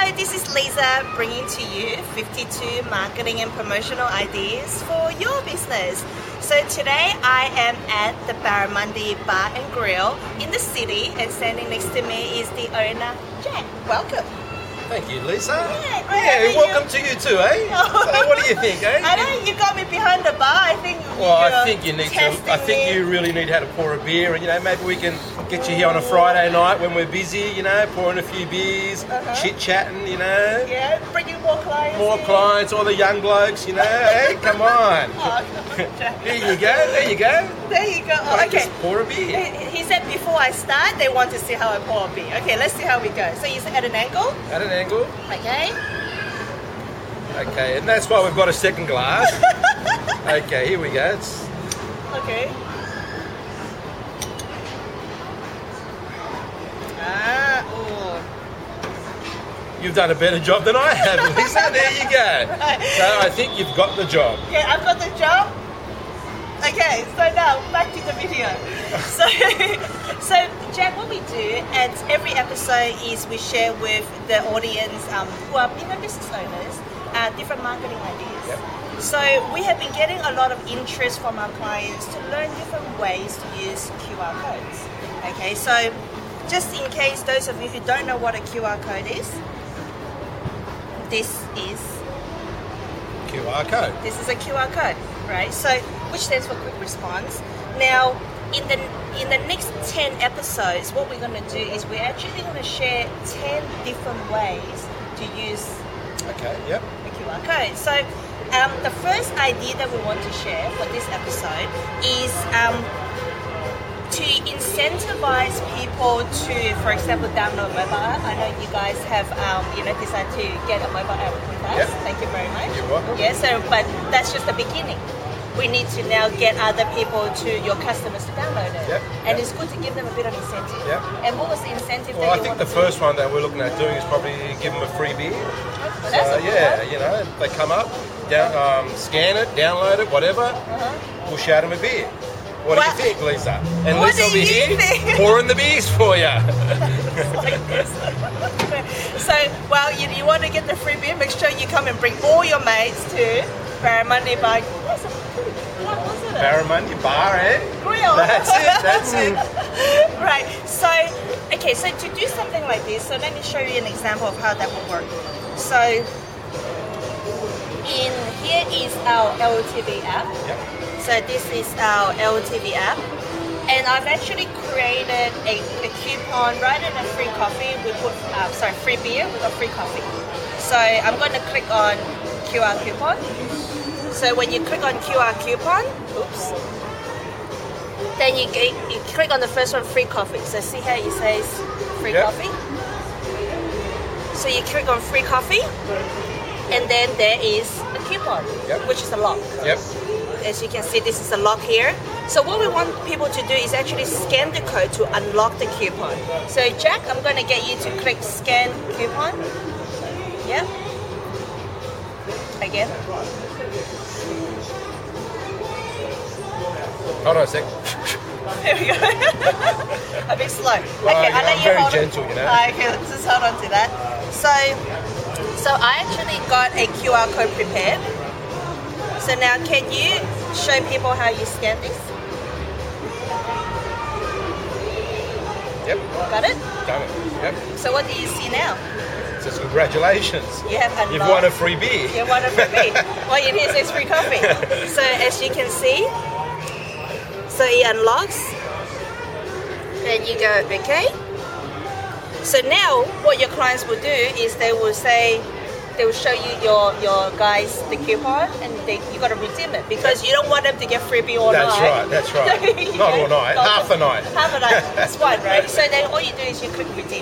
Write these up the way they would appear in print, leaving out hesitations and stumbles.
this is Lisa bringing to you 52 marketing and promotional ideas for your business. So today I am at the Barramundi Bar and Grill in the city, and standing next to me is the owner, Jack. Welcome. Thank you, Lisa. Yeah, welcome to you too, eh? So what do you think, eh? I know you got me behind the bar. I think you really need how to pour a beer, and maybe we can get you here on a Friday night when we're busy, pouring a few beers, chit-chatting, Yeah, bring you more clients. More clients, all the young blokes, hey, come on. There you go. There you go. Oh, okay. Just pour a beer. He said before I start, they want to see how I pour a beer. Okay, let's see how we go. So you said at an angle? At an angle. Okay. Okay, and that's why we've got a second glass. Okay, here we go. Okay. You've done a better job than I have, Lisa. There you go. Right. So I think you've got the job. Okay, I've got the job. Okay, so now back to the video. So Jack, what we do at every episode is we share with the audience who are business owners different marketing ideas. Yep. So we have been getting a lot of interest from our clients to learn different ways to use QR codes. Okay, so just in case those of you who don't know what a QR code is, this is QR code. This is a QR code, right? So, which stands for quick response. Now, in the next 10 episodes, what we're going to do is we're actually going to share 10 different ways to use a QR code. So, the first idea that we want to share for this episode is to incentivize people to, for example, download mobile app. I know you guys have, decided to get a mobile app with us. Yep. Thank you very much. You're welcome. Yeah, but that's just the beginning. We need to now get other people your customers to download it. Yep. And it's good to give them a bit of incentive. Yep. And what was the incentive Well, that I you think the first one that we're looking at doing is probably give them a free beer. Well, that's a good one. They come up, scan it, download it, whatever. We'll shout them a beer. What do you think, Lisa? And What Lisa will do be you here think? pouring the beers for you. Like this. So, you want to get the free beer, make sure you come and bring all your mates to Barramundi Bar. That's a pretty good one, wasn't it? Barramundi Bar, eh? Grill. That's it. Right. So to do something like this, so let me show you an example of how that will work. So, in here is our LTV app. Yep. So this is our LTV app, and I've actually created a coupon rather than free coffee. We put free beer. We got free coffee. So I'm going to click on QR coupon. So when you click on QR coupon, then you click on the first one, free coffee. So see how it says free coffee. So you click on free coffee, and then there is a coupon, which is a lock. Yep. As you can see, this is a lock here. So what we want people to do is actually scan the code to unlock the coupon. So Jack, I'm going to get you to click scan coupon. Yeah. Again. Hold on a sec. There we go. A bit slow. Well, Okay, I'll let I'm you very hold gentle, on. Okay, let's just hold on to that. So I actually got a QR code prepared. So now, can you show people how you scan this? Yep. Got it? Done it. Yep. So what do you see now? It says congratulations. You have unlocked. You've won a free beer. You won a free beer. Well, it here says free coffee. So as you can see, so it unlocks, and you go, okay. So now, what your clients will do is they will show you your guys the coupon, and you got to redeem it because you don't want them to get freebie all night. That's right. Not all night, half a night. Half a night. That's one, right? So then all you do is you click redeem.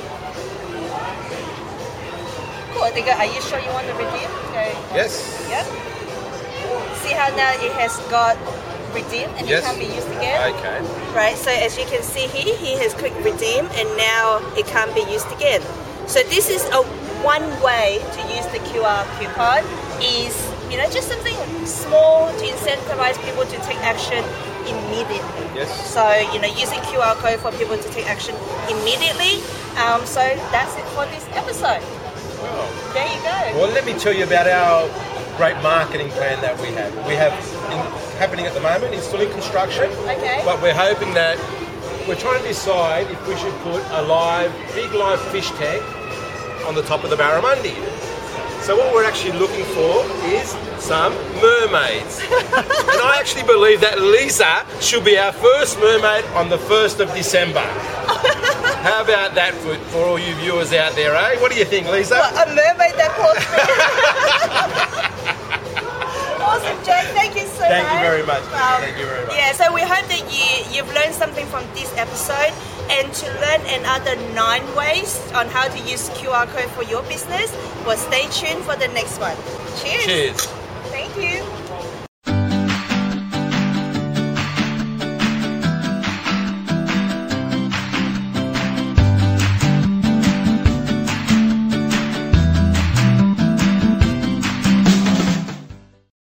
Cool. They go, are you sure you want to redeem? Go, Yes. Yep. See how now it has got redeem and it can't be used again? Okay. Right, so as you can see here, he has clicked redeem and now it can't be used again. So this is one way to use the QR coupon is, just something small to incentivize people to take action immediately. Yes. So, using QR code for people to take action immediately. So that's it for this episode. There you go. Well, let me tell you about our great marketing plan that we have. We have happening at the moment. It's still in construction. Okay. But we're hoping that we're trying to decide if we should put a big live fish tank on the top of the barramundi. So what we're actually looking for is some mermaids. And I actually believe that Lisa should be our first mermaid on the 1st of December. How about that for all you viewers out there, eh? What do you think, Lisa? What, a mermaid that calls me. Awesome, Jack. Thank you so much. Thank you very much. Thank you very much. Yeah, so we hope that you've learned something from this episode, and to learn another 9 ways on how to use QR code for your business, well, stay tuned for the next one. Cheers. Cheers. Thank you.